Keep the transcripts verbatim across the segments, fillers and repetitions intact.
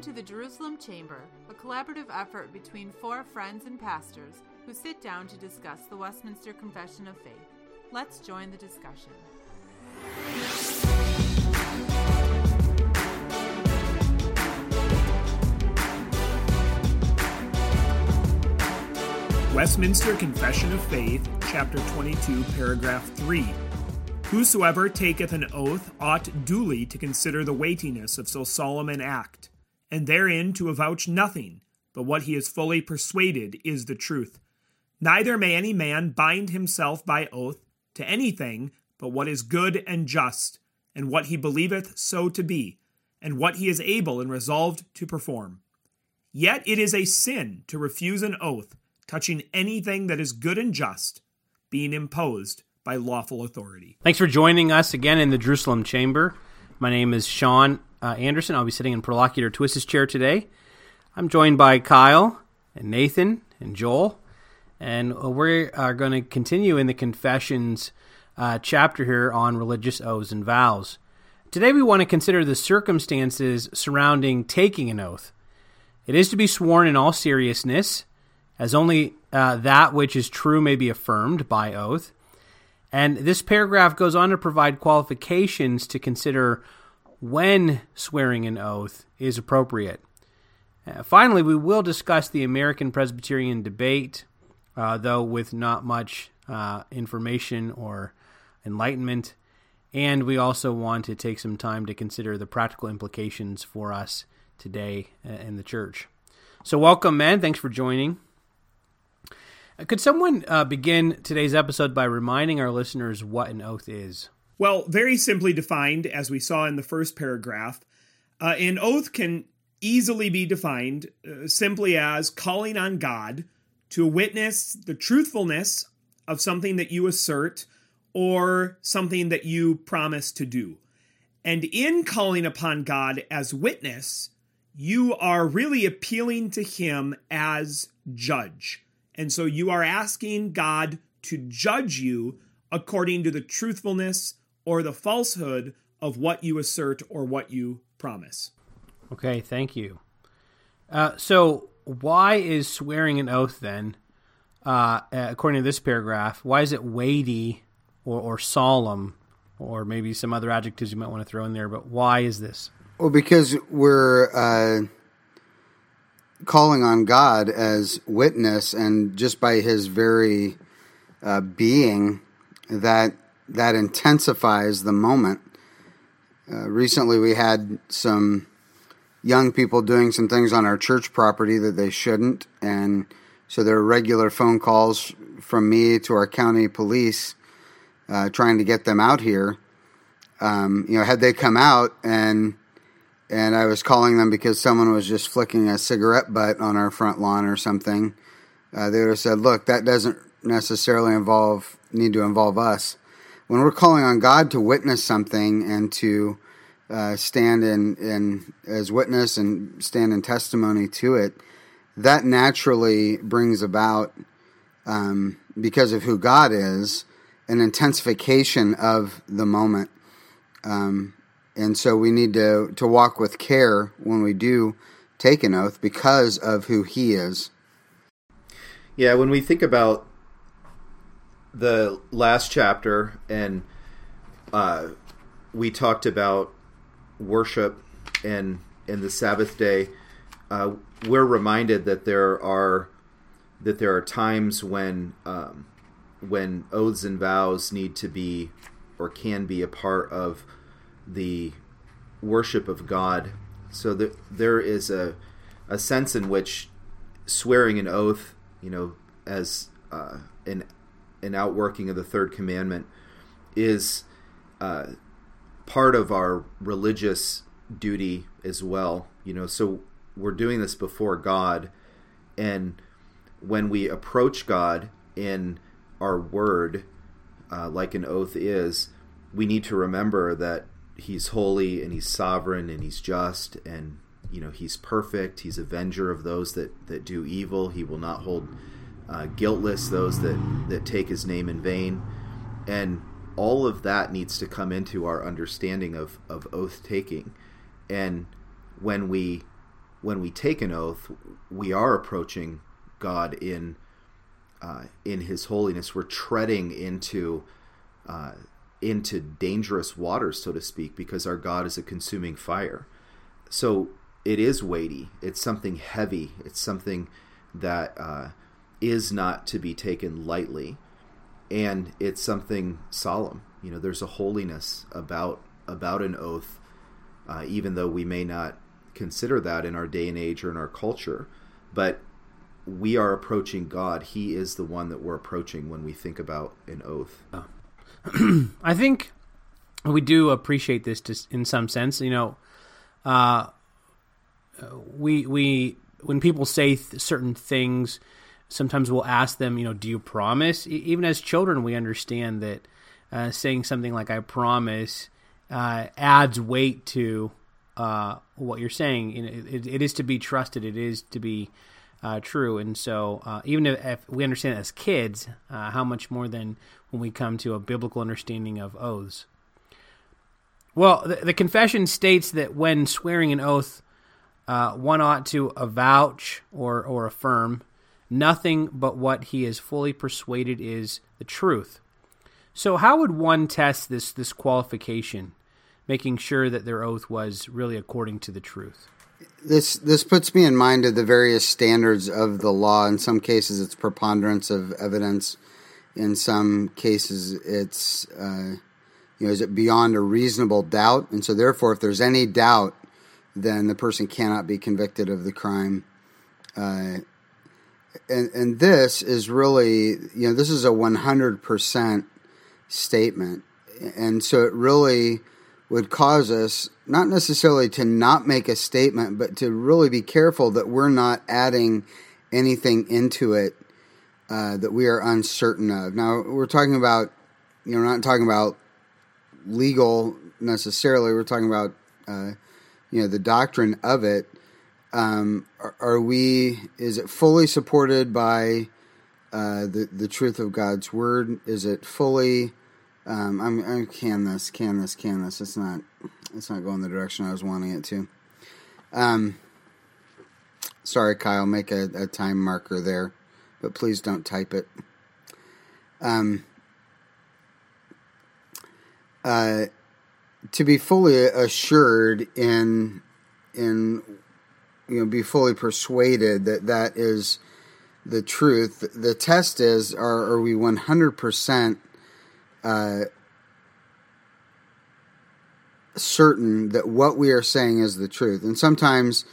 to the Jerusalem Chamber, a collaborative effort between four friends and pastors who sit down to discuss the Westminster Confession of Faith. Let's join the discussion. Westminster Confession of Faith, Chapter twenty-two, Paragraph three. Whosoever taketh an oath ought duly to consider the weightiness of so solemn an act, and therein to avouch nothing, but what he is fully persuaded is the truth. Neither may any man bind himself by oath to anything but what is good and just, and what he believeth so to be, and what he is able and resolved to perform. Yet it is a sin to refuse an oath touching anything that is good and just, being imposed by lawful authority. Thanks for joining us again in the Jerusalem Chamber. My name is Sean uh, Anderson. I'll be sitting in Prolocutor Twist's chair today. I'm joined by Kyle and Nathan and Joel, and we are going to continue in the Confessions uh, chapter here on religious oaths and vows. Today we want to consider the circumstances surrounding taking an oath. It is to be sworn in all seriousness, as only uh, that which is true may be affirmed by oath. And this paragraph goes on to provide qualifications to consider when swearing an oath is appropriate. Uh, finally, we will discuss the American Presbyterian debate, uh, though with not much uh, information or enlightenment. And we also want to take some time to consider the practical implications for us today in the church. So welcome, men. Thanks for joining. Could someone uh, begin today's episode by reminding our listeners what an oath is? Well, very simply defined, as we saw in the first paragraph, uh, an oath can easily be defined uh, simply as calling on God to witness the truthfulness of something that you assert or something that you promise to do. And in calling upon God as witness, you are really appealing to Him as judge. And so you are asking God to judge you according to the truthfulness or the falsehood of what you assert or what you promise. Okay, thank you. Uh, so why is swearing an oath then, uh, according to this paragraph, why is it weighty or, or solemn, or maybe some other adjectives you might want to throw in there, but why is this? Well, because we're uh, calling on God as witness, and just by His very uh, being, that that intensifies the moment. Uh, recently, we had some young people doing some things on our church property that they shouldn't, and so there are regular phone calls from me to our county police uh, trying to get them out here. Um, you know, had they come out and and I was calling them because someone was just flicking a cigarette butt on our front lawn or something, uh, they would have said, look, that doesn't necessarily involve need to involve us. When we're calling on God to witness something and to uh, stand in, in as witness and stand in testimony to it, that naturally brings about, um, because of who God is, an intensification of the moment. Um, and so we need to, to walk with care when we do take an oath because of who He is. Yeah, when we think about the last chapter, and uh, we talked about worship and, and the Sabbath day, uh, we're reminded that there are that there are times when um, when oaths and vows need to be or can be a part of the worship of God. So that there is a a sense in which swearing an oath, you know, as uh, an an outworking of the third commandment, is uh, part of our religious duty as well. You know, so we're doing this before God, and when we approach God in our word, uh, like an oath is, we need to remember that He's holy and He's sovereign and He's just, and you know He's perfect. He's avenger of those that, that do evil. He will not hold uh, guiltless those that, that take His name in vain. And all of that needs to come into our understanding of, of oath taking. And when we when we take an oath, we are approaching God in uh, in His holiness. We're treading into uh, into dangerous waters, so to speak, because our God is a consuming fire. So it is weighty. It's something heavy. It's something that uh, is not to be taken lightly, and it's something solemn. You know, there's a holiness about about an oath, uh, even though we may not consider that in our day and age or in our culture. But we are approaching God. He is the one that we're approaching when we think about an oath. Oh. I think we do appreciate this to, in some sense. You know, uh, we we when people say th- certain things, sometimes we'll ask them, you know, do you promise? E- even as children, we understand that uh, saying something like "I promise" uh, adds weight to uh, what you're saying. It, it, it is to be trusted. It is to be uh, true. And so, uh, even if, if we understand as kids, uh, how much more than when we come to a biblical understanding of oaths. Well, the, the confession states that when swearing an oath, uh, one ought to avouch or, or affirm nothing but what he is fully persuaded is the truth. So how would one test this, this qualification, making sure that their oath was really according to the truth? This this puts me in mind of the various standards of the law. In some cases, it's preponderance of evidence. In some cases, it's, uh, you know, is it beyond a reasonable doubt? And so therefore, if there's any doubt, then the person cannot be convicted of the crime. Uh, and, and this is really, you know, this is a one hundred percent statement. And so it really would cause us not necessarily to not make a statement, but to really be careful that we're not adding anything into it uh, that we are uncertain of. Now, we're talking about, you know, we're not talking about legal necessarily. We're talking about, uh, you know, the doctrine of it. Um, are, are we, is it fully supported by uh, the, the truth of God's word? Is it fully... Um, I'm, I'm can this, can this, can this. It's not, it's not going the direction I was wanting it to. Um, sorry, Kyle, make a, a time marker there, but please don't type it. Um, uh, to be fully assured in, in, you know, be fully persuaded that that is the truth. The test is, are, are we one hundred percent Uh, certain that what we are saying is the truth? And sometimes,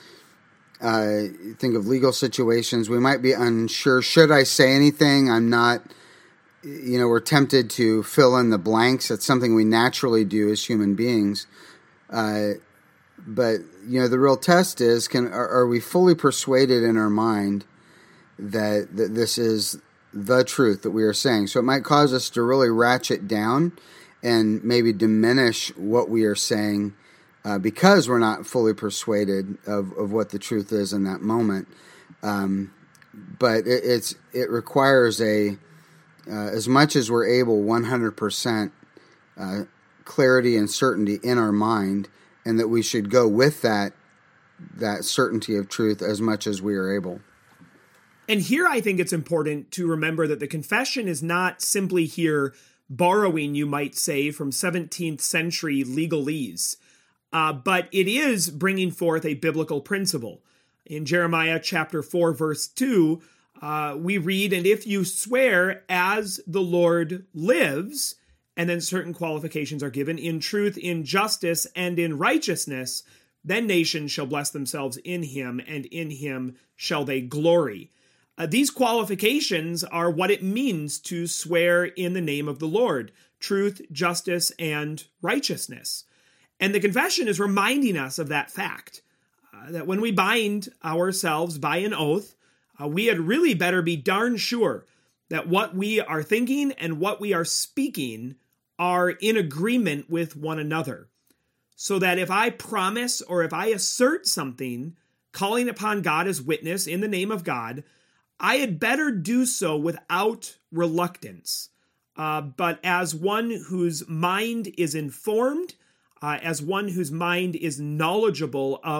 uh, think of legal situations, we might be unsure, should I say anything? I'm not, you know, we're tempted to fill in the blanks. It's something we naturally do as human beings. Uh, but, you know, the real test is, can are, are we fully persuaded in our mind that, that this is the truth that we are saying? So it might cause us to really ratchet down and maybe diminish what we are saying uh, because we're not fully persuaded of, of what the truth is in that moment. Um, but it, it's it requires a uh, as much as we're able, one hundred percent uh, clarity and certainty in our mind, and that we should go with that that certainty of truth as much as we are able. And here I think it's important to remember that the confession is not simply here borrowing, you might say, from seventeenth century legalese, uh, but it is bringing forth a biblical principle. In Jeremiah chapter four, verse two, uh, we read, "And if you swear as the Lord lives," and then certain qualifications are given, "in truth, in justice, and in righteousness, then nations shall bless themselves in him, and in him shall they glory." Uh, these qualifications are what it means to swear in the name of the Lord: truth, justice, and righteousness. And the confession is reminding us of that fact, uh, that when we bind ourselves by an oath, uh, we had really better be darn sure that what we are thinking and what we are speaking are in agreement with one another. So that if I promise or if I assert something, calling upon God as witness in the name of God, I had better do so without reluctance, uh, but as one whose mind is informed, uh, as one whose mind is knowledgeable of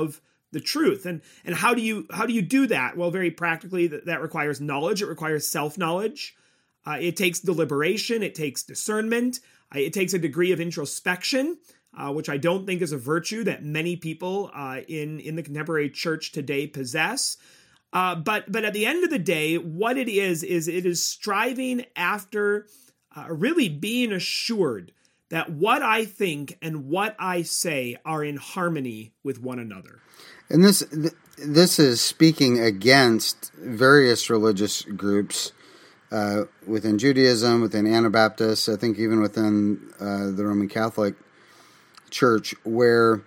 the truth. And and how do you how do you do that? Well, very practically, that, that requires knowledge. It requires self-knowledge. Uh, it takes deliberation. It takes discernment. Uh, it takes a degree of introspection, uh, which I don't think is a virtue that many people uh, in, in the contemporary church today possess. Uh, but but at the end of the day, what it is, is it is striving after uh, really being assured that what I think and what I say are in harmony with one another. And this this is speaking against various religious groups uh, within Judaism, within Anabaptists, I think even within uh, the Roman Catholic Church, where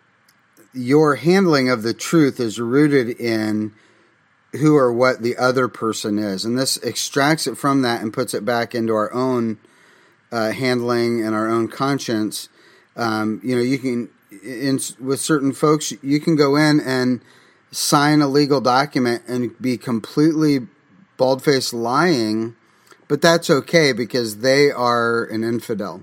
your handling of the truth is rooted in who or what the other person is. And this extracts it from that and puts it back into our own uh, handling and our own conscience. Um, you know, you can... In, with certain folks, you can go in and sign a legal document and be completely bald-faced lying, but that's okay because they are an infidel.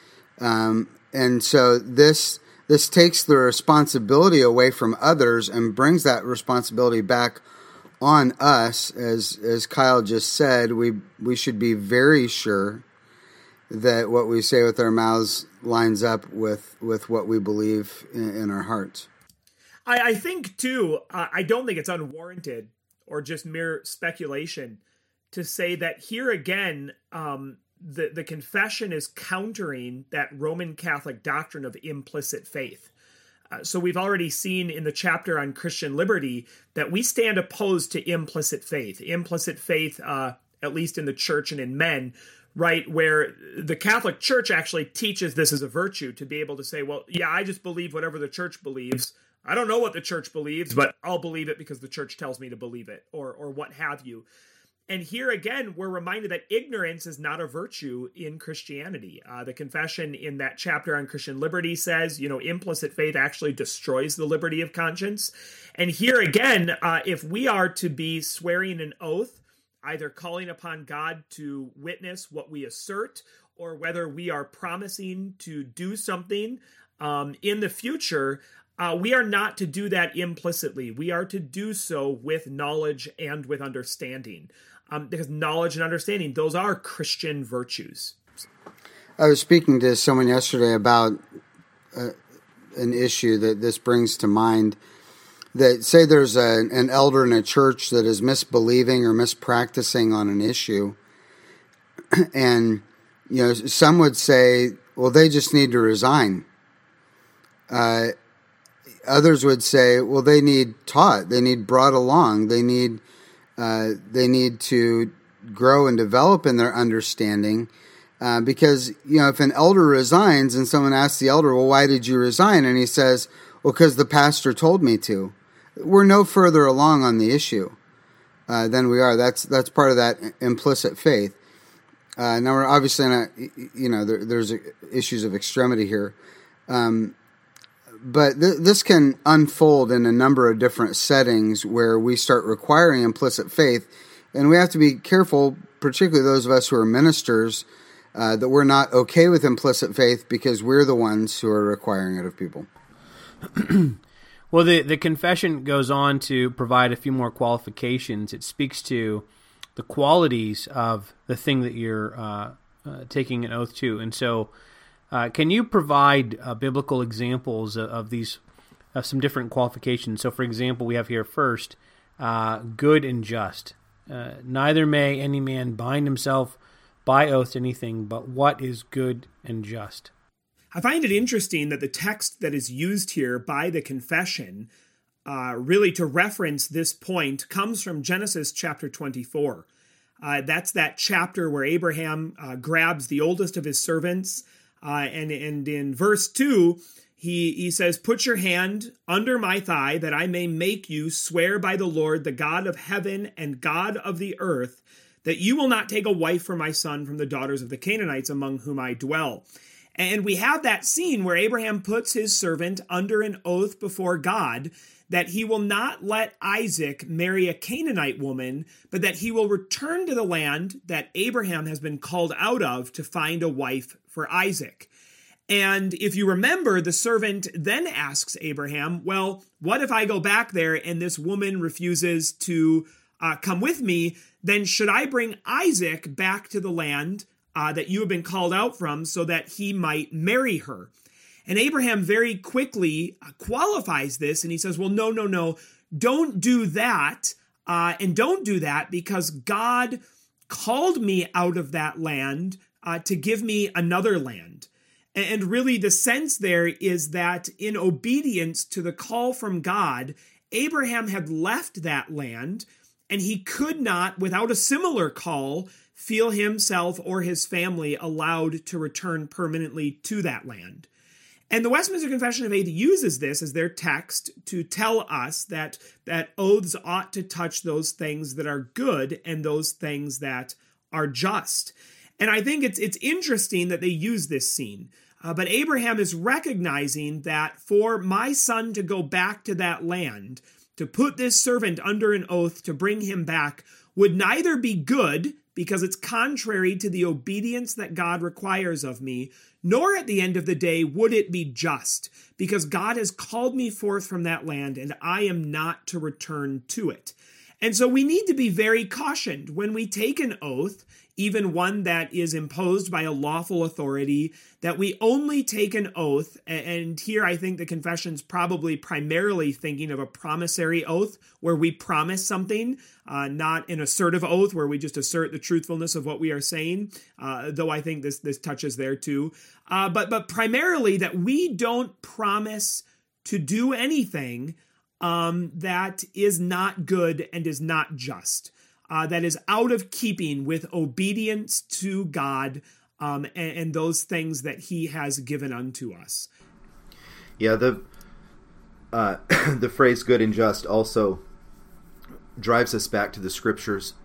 Um, and so this this takes the responsibility away from others and brings that responsibility back on us. As as Kyle just said, we we should be very sure that what we say with our mouths lines up with, with what we believe in, in our hearts. I, I think, too, uh, I don't think it's unwarranted or just mere speculation to say that here again, um, the, the confession is countering that Roman Catholic doctrine of implicit faith. Uh, so we've already seen in the chapter on Christian liberty that we stand opposed to implicit faith. Implicit faith, uh, at least in the church and in men, right, where the Catholic Church actually teaches this as a virtue, to be able to say, well, yeah, I just believe whatever the church believes. I don't know what the church believes, but I'll believe it because the church tells me to believe it, or or what have you. And here again, we're reminded that ignorance is not a virtue in Christianity. Uh, the confession in that chapter on Christian liberty says, you know, implicit faith actually destroys the liberty of conscience. And here again, uh, if we are to be swearing an oath, either calling upon God to witness what we assert, or whether we are promising to do something um, in the future, uh, we are not to do that implicitly. We are to do so with knowledge and with understanding. Um, because knowledge and understanding, those are Christian virtues. I was speaking to someone yesterday about uh, an issue that this brings to mind. That say there's a, an elder in a church that is misbelieving or mispracticing on an issue, and you know some would say, well, they just need to resign. Uh, others would say, well, they need taught, they need brought along, they need uh, they need to grow and develop in their understanding. Uh, because you know if an elder resigns and someone asks the elder, well, why did you resign? And he says, well, because the pastor told me to. We're no further along on the issue uh, than we are. That's that's part of that implicit faith. Uh, now we're obviously not, you know, there, there's issues of extremity here, um, but th- this can unfold in a number of different settings where we start requiring implicit faith, and we have to be careful, particularly those of us who are ministers, uh, that we're not okay with implicit faith because we're the ones who are requiring it of people. Well, the, the confession goes on to provide a few more qualifications. It speaks to the qualities of the thing that you're uh, uh, taking an oath to. And so uh, can you provide uh, biblical examples of, of these, of some different qualifications? So, for example, we have here first, uh, good and just. Uh, neither may any man bind himself by oath to anything, but what is good and just. I find it interesting that the text that is used here by the confession, uh, really to reference this point, comes from Genesis chapter twenty-four. Uh, that's that chapter where Abraham uh, grabs the oldest of his servants, uh, and, and in verse two, he, he says, "Put your hand under my thigh, that I may make you swear by the Lord, the God of heaven and God of the earth, that you will not take a wife for my son from the daughters of the Canaanites among whom I dwell." And we have that scene where Abraham puts his servant under an oath before God that he will not let Isaac marry a Canaanite woman, but that he will return to the land that Abraham has been called out of to find a wife for Isaac. And if you remember, the servant then asks Abraham, well, what if I go back there and this woman refuses to uh, come with me? Then should I bring Isaac back to the land uh, that you have been called out from so that he might marry her? And Abraham very quickly qualifies this, and he says, well, no, no, no, don't do that. Uh, and don't do that because God called me out of that land uh, to give me another land. And really the sense there is that in obedience to the call from God, Abraham had left that land, and he could not, without a similar call, feel himself or his family allowed to return permanently to that land. And the Westminster Confession of Faith uses this as their text to tell us that, that oaths ought to touch those things that are good and those things that are just. And I think it's it's interesting that they use this scene. Uh, but Abraham is recognizing that for my son to go back to that land, to put this servant under an oath to bring him back, would neither be good, because it's contrary to the obedience that God requires of me, nor at the end of the day would it be just, because God has called me forth from that land and I am not to return to it. And so we need to be very cautioned when we take an oath, even one that is imposed by a lawful authority, that we only take an oath, and here I think the confession's probably primarily thinking of a promissory oath, where we promise something, uh, not an assertive oath, where we just assert the truthfulness of what we are saying, uh, though I think this this touches there too. Uh, but, but primarily that we don't promise to do anything um, that is not good and is not just. Uh, that is out of keeping with obedience to God um, and, and those things that he has given unto us. Yeah, the uh, the phrase good and just also drives us back to the scriptures.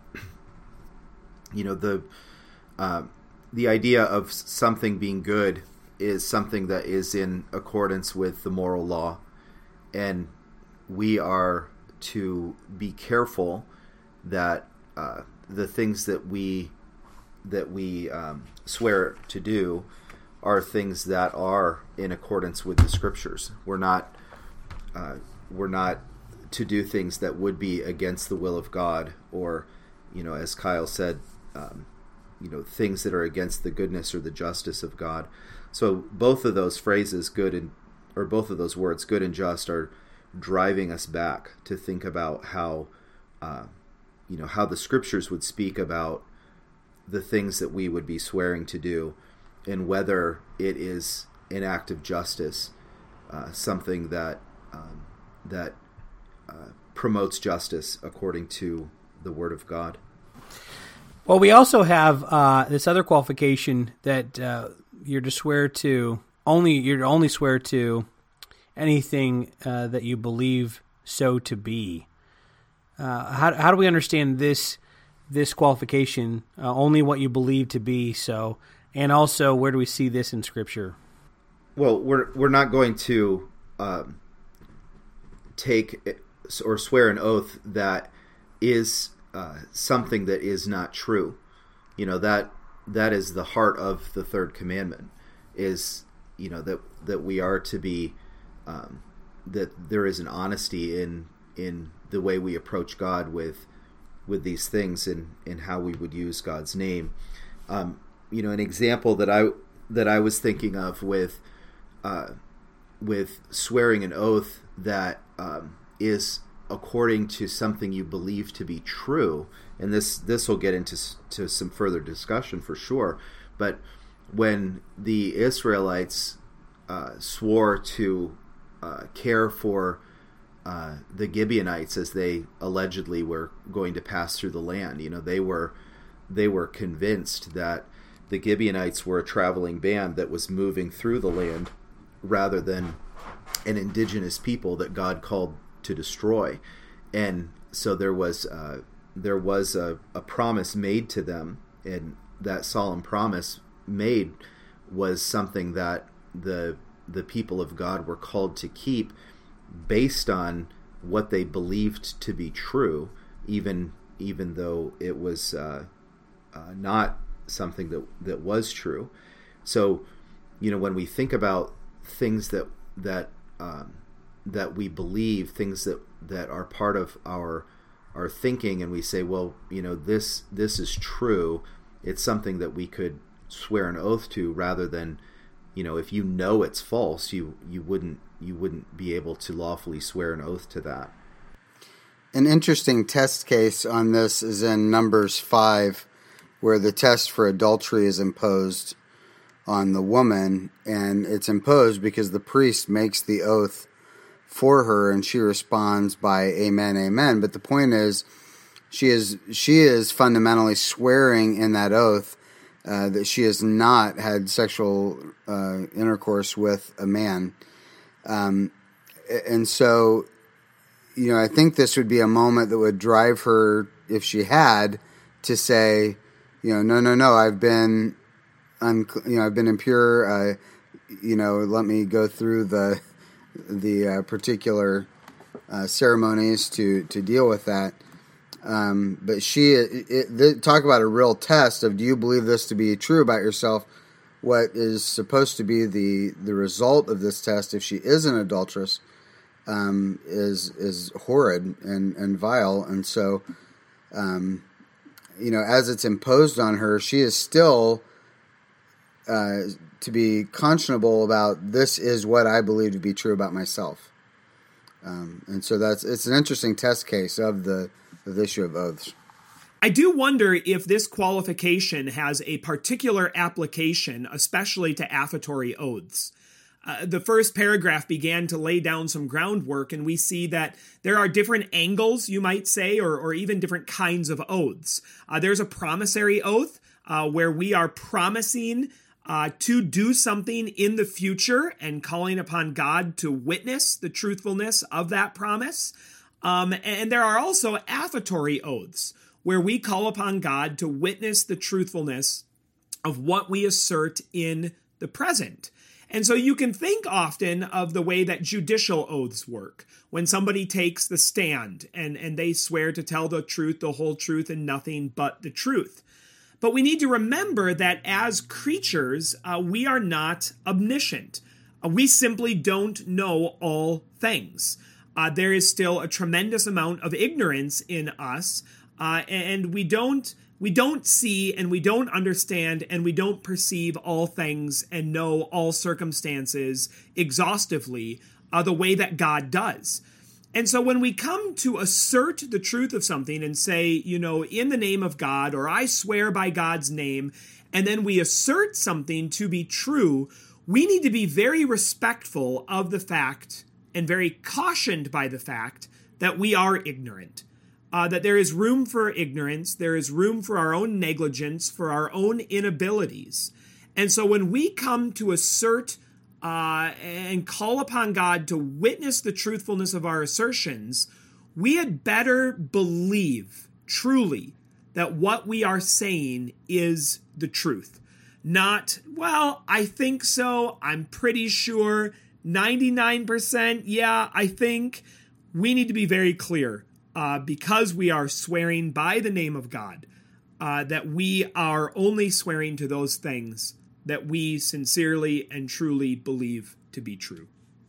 You know, the uh, the idea of something being good is something that is in accordance with the moral law, and we are to be careful that uh, the things that we that we um, swear to do are things that are in accordance with the scriptures. We're not uh, we're not to do things that would be against the will of God, or, you know, as Kyle said, um, you know, things that are against the goodness or the justice of God. So both of those phrases, good and or both of those words, good and just, are driving us back to think about how. Uh, you know, how the scriptures would speak about the things that we would be swearing to do, and whether it is an act of justice, uh, something that um, that uh, promotes justice according to the Word of God. Well, we also have uh, this other qualification that uh, you're to swear to only you're to only swear to anything uh, that you believe so to be. Uh, how how do we understand this this qualification? Uh, only what you believe to be so, and also where do we see this in Scripture? Well, we're we're not going to um, take or swear an oath that is uh, something that is not true. You know, that that is the heart of the third commandment. Is, you know, that that we are to be um, that there is an honesty in in the way we approach God with with these things, and, and how we would use God's name. Um, you know, an example that I that I was thinking of with uh, with swearing an oath that um, is according to something you believe to be true, and this this will get into to some further discussion for sure. But when the Israelites uh, swore to uh, care for Uh, the Gibeonites as they allegedly were going to pass through the land, you know, they were they were convinced that the Gibeonites were a traveling band that was moving through the land rather than an indigenous people that God called to destroy. And so there was uh, there was a, a promise made to them, and that solemn promise made was something that the the people of God were called to keep, based on what they believed to be true, even even though it was uh, uh, not something that that was true. So you know, when we think about things that that um, that we believe, things that, that are part of our our thinking, and we say, well, you know, this this is true, it's something that we could swear an oath to, rather than, you know, if you know it's false, you you wouldn't you wouldn't be able to lawfully swear an oath to that. An interesting test case on this is in Numbers five, where the test for adultery is imposed on the woman, and it's imposed because the priest makes the oath for her, and she responds by amen, amen. But the point is, she is she is fundamentally swearing in that oath uh, that she has not had sexual uh, intercourse with a man. Um, and so, you know, I think this would be a moment that would drive her, if she had, to say, you know, no, no, no, I've been, un- you know, I've been impure. Uh, you know, let me go through the the uh, particular uh, ceremonies to, to deal with that. Um, but she, it, it, talk about a real test of, do you believe this to be true about yourself? What is supposed to be the, the result of this test, if she is an adulteress, um, is is horrid and, and vile. And so, um, you know, as it's imposed on her, she is still uh, to be conscionable about, this is what I believe to be true about myself. Um, and so that's it's an interesting test case of the, of the issue of oaths. I do wonder if this qualification has a particular application, especially to affatory oaths. Uh, the first paragraph began to lay down some groundwork, and we see that there are different angles, you might say, or, or even different kinds of oaths. Uh, there's a promissory oath uh, where we are promising uh, to do something in the future and calling upon God to witness the truthfulness of that promise. Um, and there are also affatory oaths where we call upon God to witness the truthfulness of what we assert in the present. And so you can think often of the way that judicial oaths work, when somebody takes the stand and, and they swear to tell the truth, the whole truth, and nothing but the truth. But we need to remember that as creatures, uh, we are not omniscient. Uh, we simply don't know all things. Uh, there is still a tremendous amount of ignorance in us, uh, and we don't we don't see and we don't understand and we don't perceive all things and know all circumstances exhaustively uh, the way that God does. And so when we come to assert the truth of something and say, you know, in the name of God, or I swear by God's name, and then we assert something to be true, we need to be very respectful of the fact and very cautioned by the fact that we are ignorant, uh, that there is room for ignorance, there is room for our own negligence, for our own inabilities. And so when we come to assert uh, and call upon God to witness the truthfulness of our assertions, we had better believe truly that what we are saying is the truth. Not, well, I think so, I'm pretty sure, ninety-nine percent, yeah, I think. We need to be very clear, uh, because we are swearing by the name of God, uh, that we are only swearing to those things that we sincerely and truly believe to be true.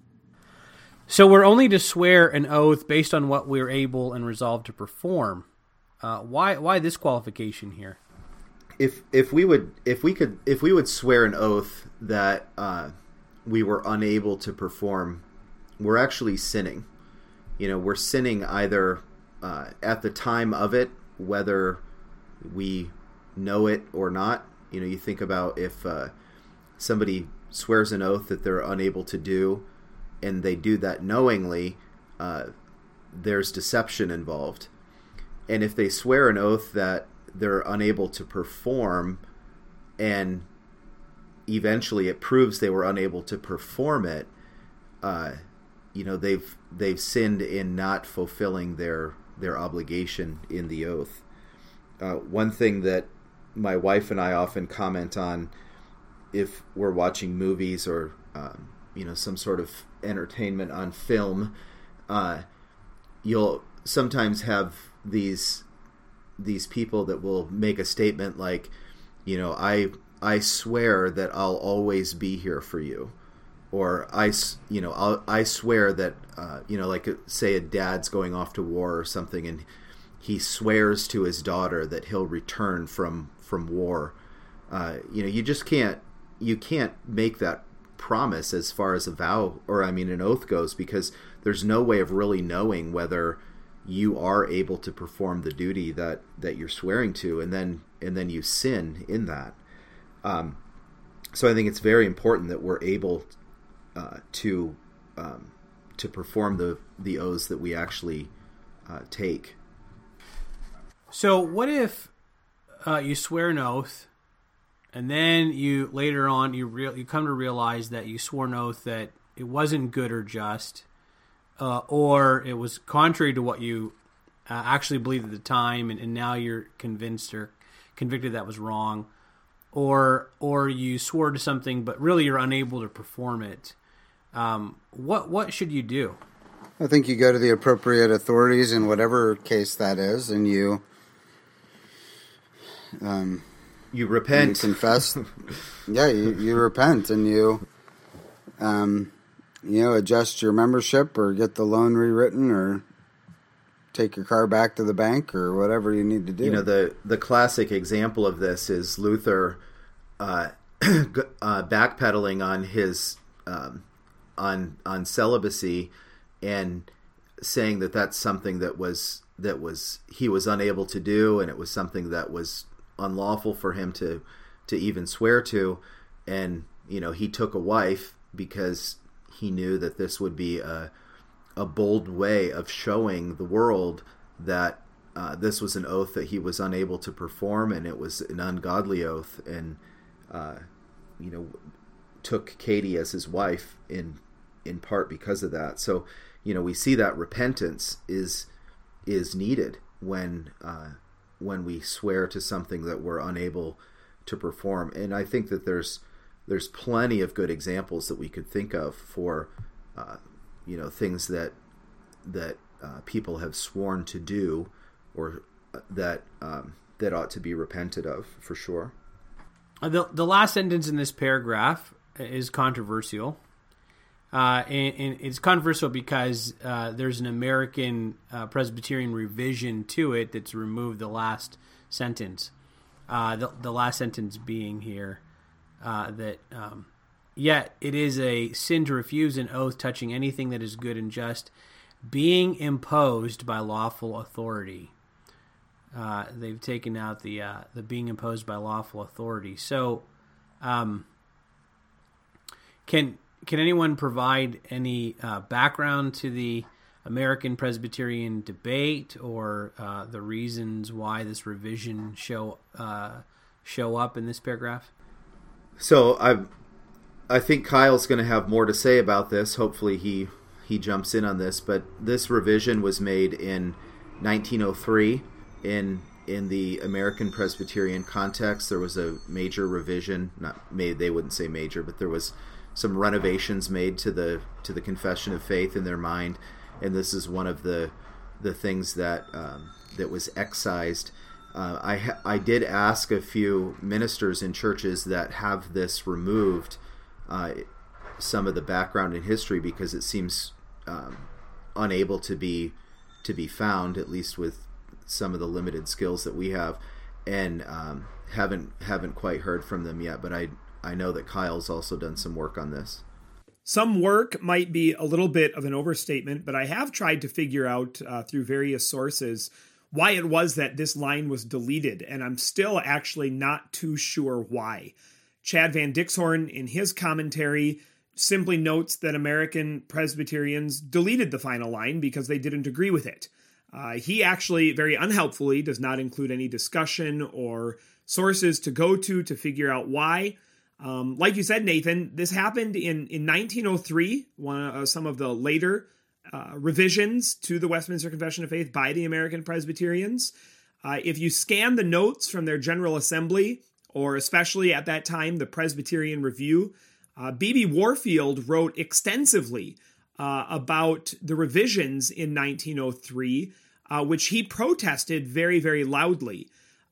So we're only to swear an oath based on what we're able and resolved to perform. Uh, why why this qualification here? If if we would if we could if we would swear an oath that uh, we were unable to perform, we're actually sinning. You know, we're sinning either uh, at the time of it, whether we know it or not. You know, you think about if uh, somebody swears an oath that they're unable to do, and they do that knowingly, uh, there's deception involved. And if they swear an oath that they're unable to perform, and eventually it proves they were unable to perform it, uh, you know, they've they've sinned in not fulfilling their their obligation in the oath. Uh, one thing that my wife and I often comment on, if we're watching movies or um, you know, some sort of entertainment on film, uh, you'll sometimes have these these people that will make a statement like, you know, I I swear that I'll always be here for you. Or I, you know, I'll, I swear that, uh, you know, like say a dad's going off to war or something, and he swears to his daughter that he'll return from from war. Uh, you know, you just can't you can't make that promise as far as a vow, or I mean an oath goes, because there's no way of really knowing whether you are able to perform the duty that, that you're swearing to, and then and then you sin in that. Um, so I think it's very important that we're able uh, to um, to perform the the oaths that we actually uh, take. So what if uh, you swear an oath, and then you later on you real you come to realize that you swore an oath that it wasn't good or just, uh, or it was contrary to what you uh, actually believed at the time, and, and now you're convinced or convicted that was wrong, or or you swore to something but really you're unable to perform it. Um, what what should you do? I think you go to the appropriate authorities in whatever case that is, and you um, you repent, you confess. yeah, you, you repent, and you um, you know adjust your membership, or get the loan rewritten, or take your car back to the bank, or whatever you need to do. You know, the the classic example of this is Luther uh, uh, backpedaling on his um, on on celibacy, and saying that that's something that was that was he was unable to do, and it was something that was unlawful for him to to even swear to. And you know, he took a wife because he knew that this would be a a bold way of showing the world that uh, this was an oath that he was unable to perform, and it was an ungodly oath, and uh, you know, took Katie as his wife in in part because of that. So you know, we see that repentance is is needed when uh, when we swear to something that we're unable to perform. And I think that there's there's plenty of good examples that we could think of for uh, you know, things that that uh, people have sworn to do, or that um, that ought to be repented of, for sure. The the last sentence in this paragraph is controversial. Uh, and, and it's controversial because uh, there's an American uh, Presbyterian revision to it that's removed the last sentence. Uh, the, the last sentence being here uh, that um, yet it is a sin to refuse an oath touching anything that is good and just, being imposed by lawful authority. Uh, they've taken out the uh, the being imposed by lawful authority. So, um, can can anyone provide any uh, background to the American Presbyterian debate, or uh, the reasons why this revision show uh, show up in this paragraph? So I I think Kyle's going to have more to say about this. Hopefully he he jumps in on this. But this revision was made in nineteen oh three in in the American Presbyterian context. There was a major revision, not made, they wouldn't say major, but there was some renovations made to the to the Confession of Faith in their mind, and this is one of the the things that um, that was excised. Uh, I ha- I did ask a few ministers in churches that have this removed uh, some of the background and history, because it seems um, unable to be to be found, at least with some of the limited skills that we have, and um, haven't haven't quite heard from them yet. But I I know that Kyle's also done some work on this. Some work might be a little bit of an overstatement, but I have tried to figure out uh, through various sources why it was that this line was deleted, and I'm still actually not too sure why. Chad Van Dixhorn, in his commentary, simply notes that American Presbyterians deleted the final line because they didn't agree with it. Uh, he actually, very unhelpfully, does not include any discussion or sources to go to to figure out why. Um, like you said, Nathan, this happened in, in nineteen oh three, one of uh, some of the later uh, revisions to the Westminster Confession of Faith by the American Presbyterians. Uh, if you scan the notes from their General Assembly, or especially at that time, the Presbyterian Review, uh, B B Warfield wrote extensively uh, about the revisions in nineteen oh three, uh, which he protested very, very loudly.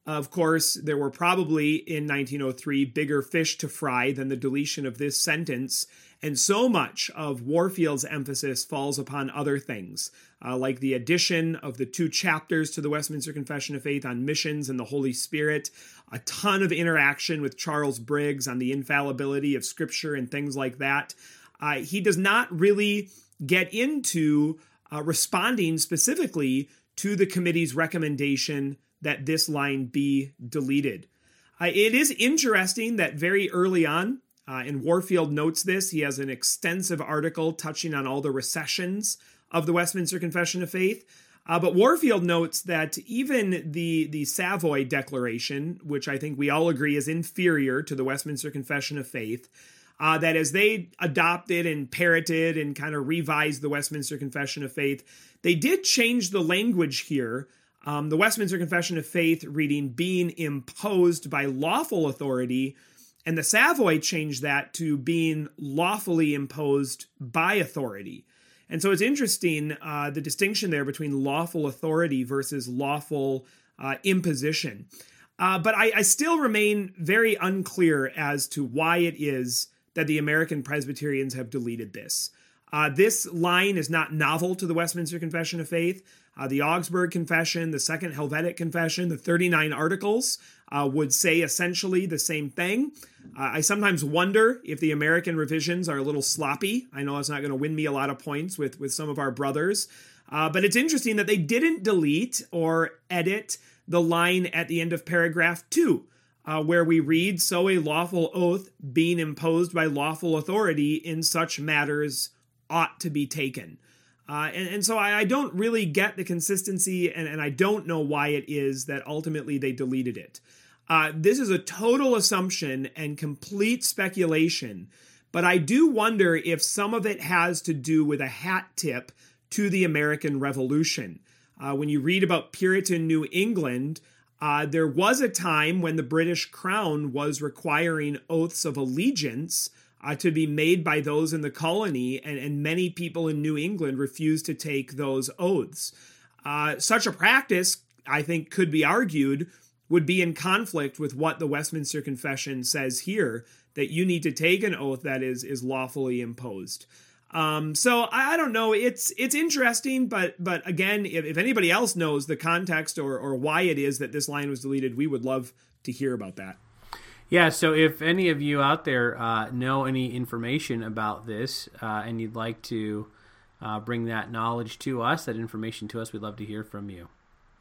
Of course, there were probably in nineteen oh three bigger fish to fry than the deletion of this sentence, and so much of Warfield's emphasis falls upon other things, uh, like the addition of the two chapters to the Westminster Confession of Faith on missions and the Holy Spirit, a ton of interaction with Charles Briggs on the infallibility of Scripture and things like that. Uh, he does not really get into uh, responding specifically to the committee's recommendation that this line be deleted. Uh, it is interesting that very early on, uh, and Warfield notes this, he has an extensive article touching on all the recessions of the Westminster Confession of Faith. Uh, but Warfield notes that even the, the Savoy Declaration, which I think we all agree is inferior to the Westminster Confession of Faith, uh, that as they adopted and parroted and kind of revised the Westminster Confession of Faith, they did change the language here. Um, the Westminster Confession of Faith reading being imposed by lawful authority, and the Savoy changed that to being lawfully imposed by authority. And so it's interesting, uh, the distinction there between lawful authority versus lawful uh, imposition. Uh, but I, I still remain very unclear as to why it is that the American Presbyterians have deleted this. Uh, this line is not novel to the Westminster Confession of Faith. Uh, the Augsburg Confession, the Second Helvetic Confession, the thirty-nine Articles uh, would say essentially the same thing. Uh, I sometimes wonder if the American revisions are a little sloppy. I know it's not going to win me a lot of points with, with some of our brothers. Uh, but it's interesting that they didn't delete or edit the line at the end of paragraph two, uh, where we read, "So a lawful oath being imposed by lawful authority in such matters ought to be taken." Uh, and, and so I, I don't really get the consistency, and, and I don't know why it is that ultimately they deleted it. Uh, this is a total assumption and complete speculation, but I do wonder if some of it has to do with a hat tip to the American Revolution. Uh, when you read about Puritan New England, uh, there was a time when the British Crown was requiring oaths of allegiance Uh, to be made by those in the colony, and, and many people in New England refused to take those oaths. Uh, such a practice, I think, could be argued, would be in conflict with what the Westminster Confession says here, that you need to take an oath that is is lawfully imposed. Um, so I, I don't know. It's it's interesting, but but again, if, if anybody else knows the context or or why it is that this line was deleted, we would love to hear about that. Yeah, so if any of you out there uh, know any information about this uh, and you'd like to uh, bring that knowledge to us, that information to us, we'd love to hear from you.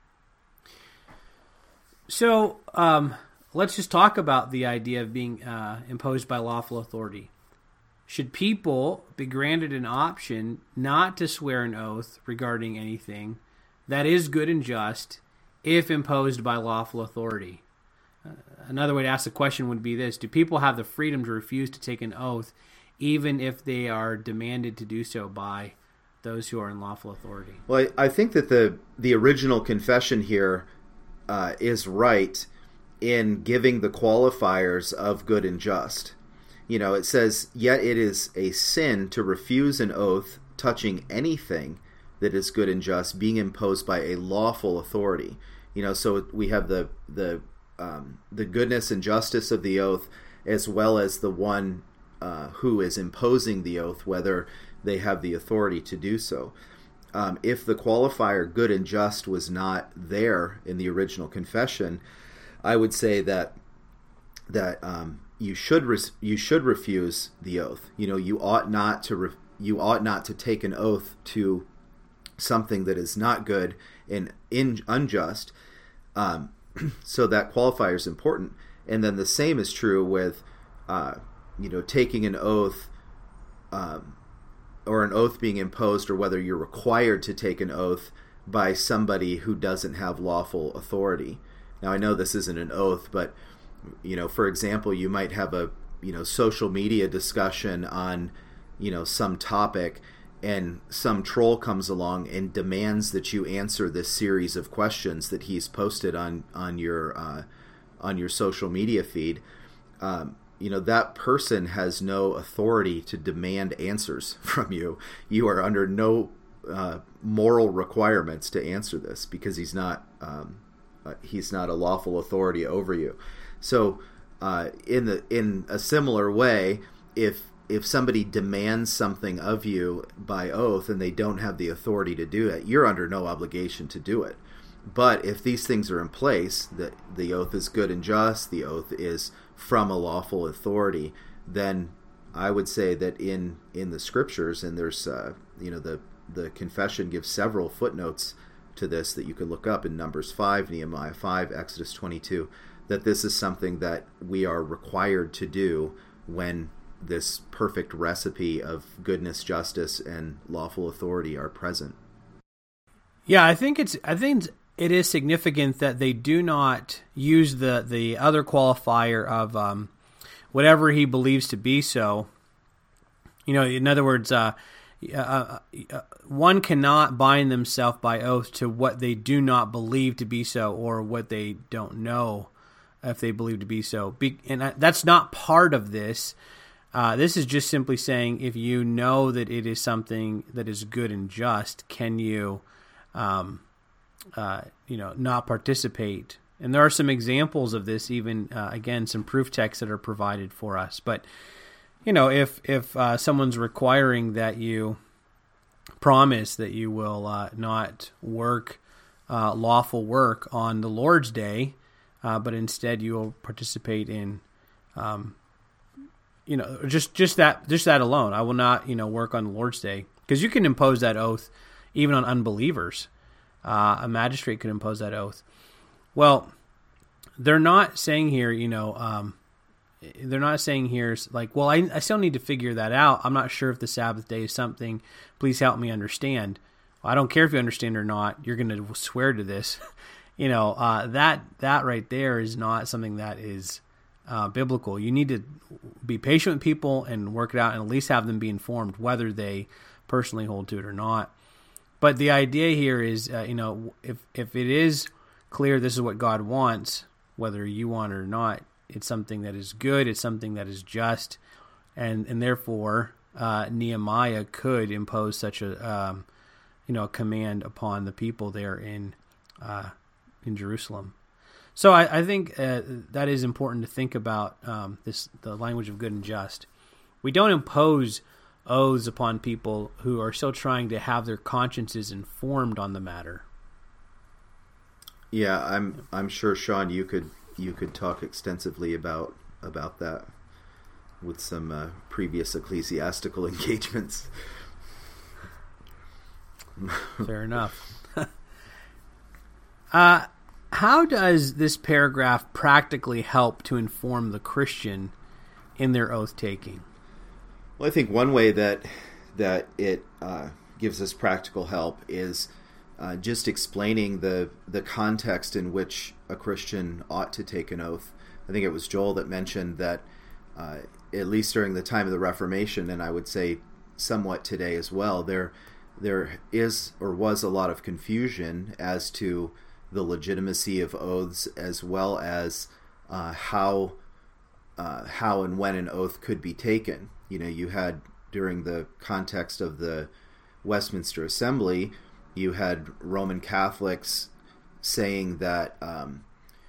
So um, let's just talk about the idea of being uh, imposed by lawful authority. Should people be granted an option not to swear an oath regarding anything that is good and just if imposed by lawful authority? Another way to ask the question would be this: do people have the freedom to refuse to take an oath even if they are demanded to do so by those who are in lawful authority? Well, I, I think that the, the original confession here uh, is right in giving the qualifiers of good and just. You know, it says, "Yet it is a sin to refuse an oath touching anything that is good and just, being imposed by a lawful authority." You know, so we have the the Um, the goodness and justice of the oath, as well as the one uh, who is imposing the oath, whether they have the authority to do so. Um, if the qualifier good and just was not there in the original confession, I would say that that um, you should res- you should refuse the oath. You know, you ought not to re- you ought not to take an oath to something that is not good and in- unjust. Um, So that qualifier is important. And then the same is true with, uh, you know, taking an oath um, or an oath being imposed, or whether you're required to take an oath by somebody who doesn't have lawful authority. Now, I know this isn't an oath, but, you know, for example, you might have a, you know, social media discussion on, you know, some topic, and some troll comes along and demands that you answer this series of questions that he's posted on on your uh, on your social media feed. Um, you know, that person has no authority to demand answers from you. You are under no uh, moral requirements to answer this, because he's not um, uh, he's not a lawful authority over you. So uh, in the in a similar way, if if somebody demands something of you by oath and they don't have the authority to do it, you're under no obligation to do it. But if these things are in place, that the oath is good and just, the oath is from a lawful authority, then I would say that in, in the scriptures, and there's, uh, you know, the, the confession gives several footnotes to this that you could look up in Numbers five, Nehemiah five, Exodus twenty-two, that this is something that we are required to do when this perfect recipe of goodness, justice, and lawful authority are present. Yeah, I think it's, I think it's, it is significant that they do not use the, the other qualifier of um, whatever he believes to be so. You know, in other words, uh, uh, uh, one cannot bind themselves by oath to what they do not believe to be so, or what they don't know if they believe to be so. Be, and that's not part of this. Uh, this is just simply saying, if you know that it is something that is good and just, can you... Um, Uh, you know, not participate. And there are some examples of this, even, uh, again, some proof texts that are provided for us. But, you know, if if uh, someone's requiring that you promise that you will uh, not work uh, lawful work on the Lord's Day, uh, but instead you will participate in, um, you know, just, just that just that alone. I will not, you know, work on the Lord's Day. Because you can impose that oath even on unbelievers. Uh, a magistrate could impose that oath. Well, they're not saying here, you know, um, they're not saying here, like, well, I, I still need to figure that out. I'm not sure if the Sabbath day is something. Please help me understand. Well, I don't care if you understand or not. You're going to swear to this. you know, uh, that that right there is not something that is uh, biblical. You need to be patient with people and work it out, and at least have them be informed whether they personally hold to it or not. But the idea here is, uh, you know, if if it is clear this is what God wants, whether you want it or not, it's something that is good, it's something that is just, and and therefore uh, Nehemiah could impose such a um, you know a command upon the people there in uh, in Jerusalem. So I, I think uh, that is important to think about um, this the language of good and just. We don't impose oaths upon people who are still trying to have their consciences informed on the matter. Yeah, I'm I'm sure, Sean, you could you could talk extensively about about that with some uh, previous ecclesiastical engagements. Fair enough. uh, how does this paragraph practically help to inform the Christian in their oath taking? Well, I think one way that that it uh, gives us practical help is uh, just explaining the the context in which a Christian ought to take an oath. I think it was Joel that mentioned that uh, at least during the time of the Reformation, and I would say somewhat today as well, there there is or was a lot of confusion as to the legitimacy of oaths, as well as uh, how uh, how and when an oath could be taken. You know, you had, during the context of the Westminster Assembly, you had Roman Catholics saying that um,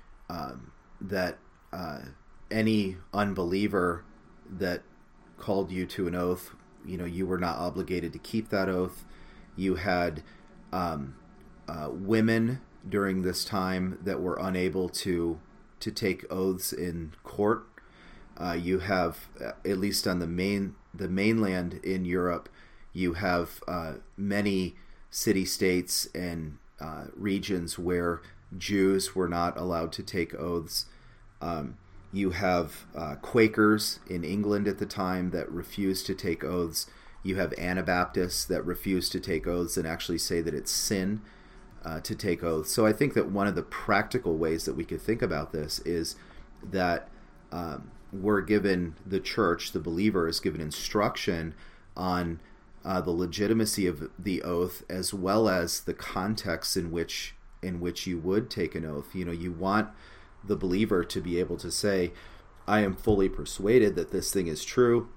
um, that uh, any unbeliever that called you to an oath, you know, you were not obligated to keep that oath. You had um, uh, women during this time that were unable to to take oaths in court. Uh, you have, at least on the main the mainland in Europe, you have uh, many city-states and uh, regions where Jews were not allowed to take oaths. Um, you have uh, Quakers in England at the time that refused to take oaths. You have Anabaptists that refuse to take oaths and actually say that it's sin uh, to take oaths. So I think that one of the practical ways that we could think about this is that um, we're given, the church, the believer, is given instruction on uh, the legitimacy of the oath, as well as the context in which in which you would take an oath. You know, you want the believer to be able to say, I am fully persuaded that this thing is true.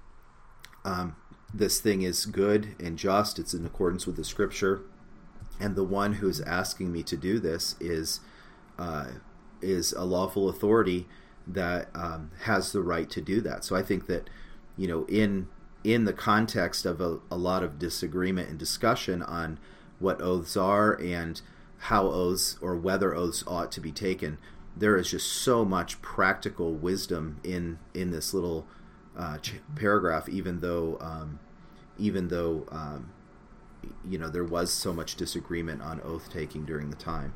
Um, this thing is good and just. It's in accordance with the Scripture. And the one who's asking me to do this is uh, is a lawful authority that um, has the right to do that. So I think that, you know, in in the context of a, a lot of disagreement and discussion on what oaths are and how oaths or whether oaths ought to be taken, there is just so much practical wisdom in in this little uh, ch- paragraph, even though um, even though um, you know there was so much disagreement on oath taking during the time.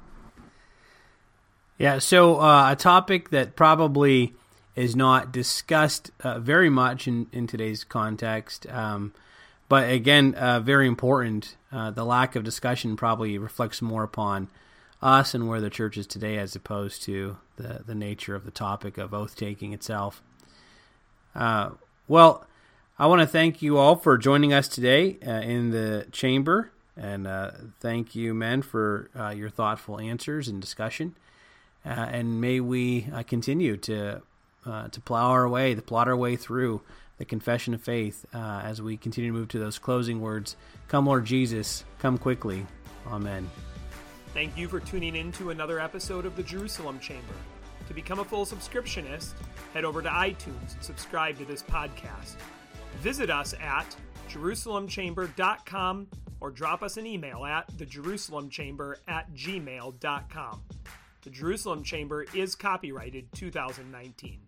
Yeah, so uh, a topic that probably is not discussed uh, very much in, in today's context, um, but again, uh, very important. Uh, the lack of discussion probably reflects more upon us and where the church is today as opposed to the, the nature of the topic of oath-taking itself. Uh, well, I want to thank you all for joining us today uh, in the chamber, and uh, thank you, men, for uh, your thoughtful answers and discussion. Uh, and may we uh, continue to uh, to plow our way, to plot our way through the confession of faith uh, as we continue to move to those closing words. Come, Lord Jesus, come quickly. Amen. Thank you for tuning in to another episode of the Jerusalem Chamber. To become a full subscriptionist, head over to iTunes and subscribe to this podcast. Visit us at jerusalem chamber dot com or drop us an email at the jerusalem chamber at gmail dot com. The Jerusalem Chamber is copyrighted two thousand nineteen.